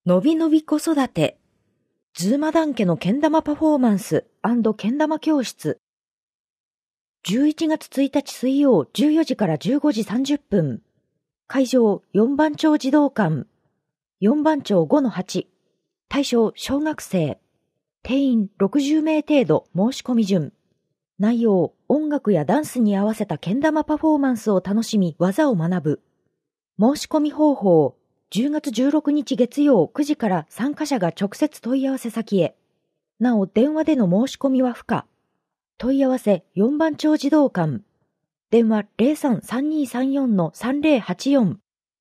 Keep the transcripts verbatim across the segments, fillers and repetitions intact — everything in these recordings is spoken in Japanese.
のびのび子育て。ズーマダン家のけん玉パフォーマンス&けん玉教室。じゅういちがつついたち水曜じゅうよじからじゅうごじさんじゅっぷん。会場よんばん町児童館。よんばん町 ごのはち。対象小学生。定員ろくじゅうめい程度申し込み順。内容、音楽やダンスに合わせたけん玉パフォーマンスを楽しみ技を学ぶ。申し込み方法。じゅうがつじゅうろくにち月曜くじから参加者が直接問い合わせ先へ。なお電話での申し込みは不可。問い合わせよんばん町児童館。電話 ゼロさん さんにーさんよん さんぜろはちよん。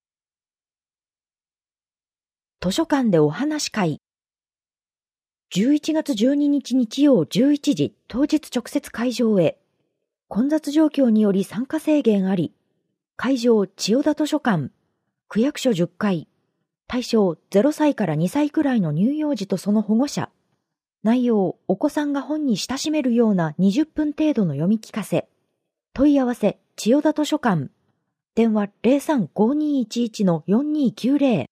図書館でお話会。じゅういちがつじゅうににち日曜じゅういちじ当日直接会場へ。混雑状況により参加制限あり。会場千代田図書館。区役所じゅっかい。対象ゼロさいからにさいくらいの乳幼児とその保護者。内容、お子さんが本に親しめるようなにじゅっぷん程度の読み聞かせ。問い合わせ、千代田図書館。電話 ゼロさん ごにーいちいち よんにーきゅうぜろ。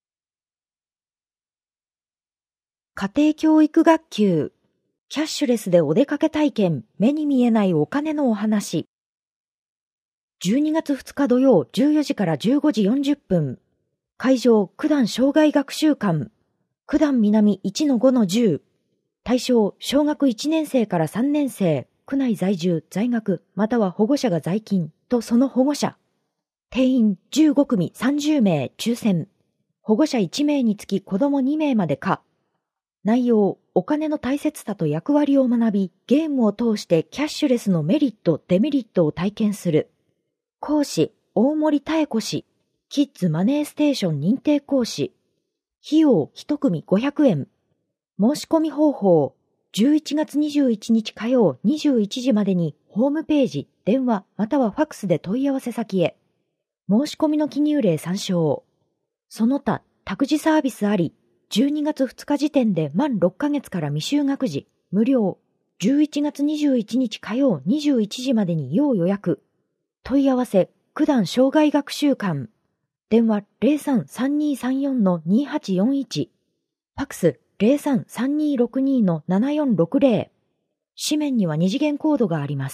家庭教育学級。キャッシュレスでお出かけ体験、目に見えないお金のお話。じゅうにがつふつか土曜じゅうよじからじゅうごじよんじゅっぷん。会場、九段障害学習館。九段南 いちのごのじゅう。対象、小学いちねんせいからさんねんせい、区内在住、在学、または保護者が在勤とその保護者。定員じゅうごくみさんじゅうめい抽選。保護者いちめいにつき子供にめいまで可。内容、お金の大切さと役割を学び、ゲームを通してキャッシュレスのメリット、デメリットを体験する。講師、大森妙子氏。キッズマネーステーション認定講師。費用いちくみごひゃくえん。申し込み方法。じゅういちがつにじゅういちにち火曜にじゅういちじまでにホームページ、電話またはファックスで問い合わせ先へ。申し込みの記入例参照。その他、託児サービスあり。じゅうにがつふつか時点で満ろっかげつから未就学児、無料。じゅういちがつにじゅういちにち火曜にじゅういちじまでに要予約。問い合わせ、九段障害学習館。電話 ゼロさん さんにーさんよん にーはちよんいち。ファックス ゼロさん さんにーろくにー ななよんろくぜろ。紙面には二次元コードがあります。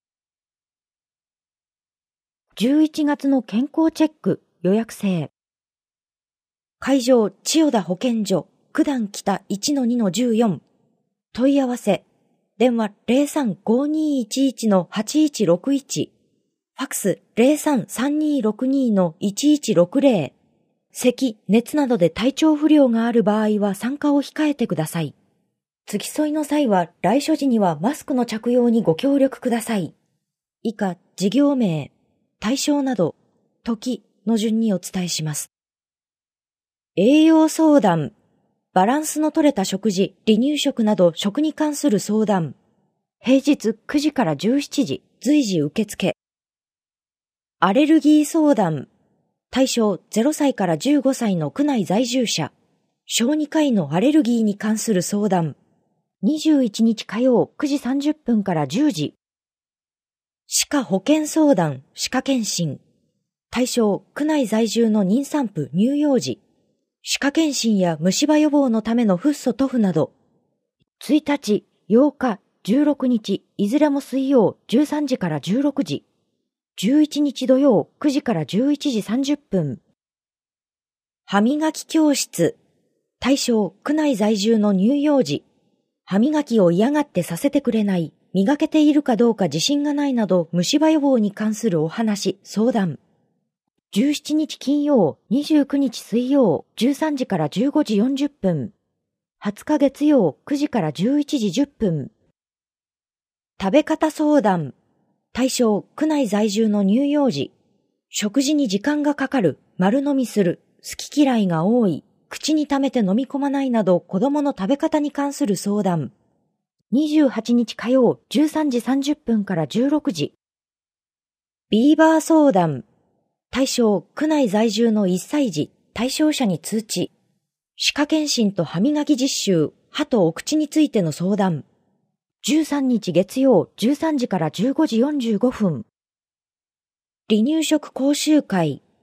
じゅういちがつの健康チェック予約制。会場千代田保健所九段北 いちのにのじゅうよん。問い合わせ。電話 ゼロさん ごにーいちいち はちいちろくいち。ファックス ゼロさん さんにーろくにー いちいちろくぜろ。咳、熱などで体調不良がある場合は参加を控えてください。付き添いの際は来所時にはマスクの着用にご協力ください。以下、事業名、対象など、時の順にお伝えします。栄養相談、バランスの取れた食事、離乳食など食に関する相談。平日くじからじゅうしちじ、随時受付。アレルギー相談。対象ゼロさいからじゅうごさいの区内在住者。小児科医のアレルギーに関する相談。にじゅういちにち火曜くじさんじゅっぷんからじゅうじ。歯科保健相談、歯科検診。対象区内在住の妊産婦乳幼児。歯科検診や虫歯予防のためのフッ素塗布など。ついたち、ようか、じゅうろくにち、いずれも水曜じゅうさんじからじゅうろくじ。じゅういちにち土曜くじからじゅういちじさんじゅっぷん。歯磨き教室。対象区内在住の乳幼児。歯磨きを嫌がってさせてくれない、磨けているかどうか自信がないなど虫歯予防に関するお話、相談。じゅうしちにち金曜、にじゅうくにち水曜じゅうさんじからじゅうごじよんじゅっぷん。はつか月曜くじからじゅういちじじゅっぷん。食べ方相談。対象、区内在住の乳幼児。食事に時間がかかる、丸飲みする、好き嫌いが多い、口に溜めて飲み込まないなど子供の食べ方に関する相談。にじゅうはちにち火曜じゅうさんじさんじゅっぷんからじゅうろくじ。ビーバー相談。対象、区内在住のいっさい児、対象者に通知。歯科検診と歯磨き実習、歯とお口についての相談。じゅうさんにち月曜じゅうさんじからじゅうごじよんじゅうごふん。離乳食講習会。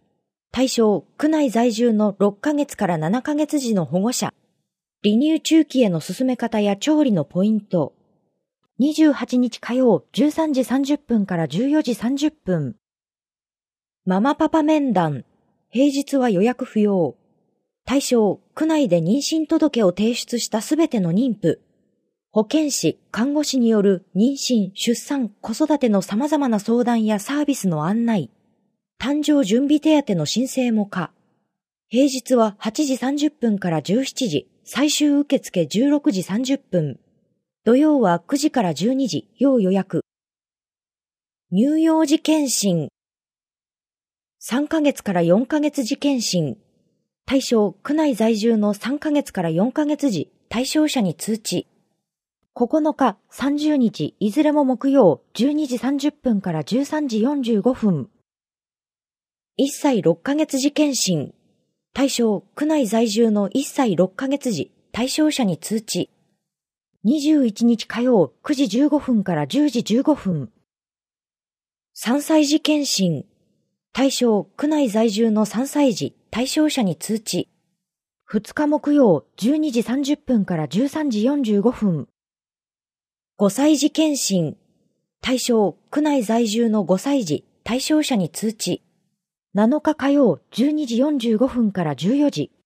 対象、区内在住のろっかげつからななかげつ児の保護者。離乳中期への進め方や調理のポイント。にじゅうはちにち火曜じゅうさんじさんじゅっぷんからじゅうよじさんじゅっぷん。ママパパ面談。平日は予約不要。対象、区内で妊娠届を提出したすべての妊婦。保健師、看護師による妊娠、出産、子育ての様々な相談やサービスの案内。誕生準備手当の申請も可。平日ははちじさんじゅっぷんからじゅうしちじ、最終受付じゅうろくじさんじゅっぷん。土曜はくじからじゅうにじ、要予約。乳幼児検診。さんかげつからよんかげつ児検診。対象、区内在住のさんかげつからよんかげつ児、対象者に通知。ここのか、さんじゅうにち、いずれも木曜、じゅうにじさんじゅっぷんからじゅうさんじよんじゅうごふん。いっさいろっかげつ児検診。対象、区内在住のいっさいろっかげつ児、対象者に通知。にじゅういちにち火曜くじじゅうごふんからじゅうじじゅうごふん。さんさい児検診。対象、区内在住のさんさい児、対象者に通知。ふつか木曜じゅうにじさんじゅっぷんからじゅうさんじよんじゅうごふん。ごさい児検診。対象、区内在住のごさい児、対象者に通知。なのか火曜じゅうにじよんじゅうごふんからじゅうよじ。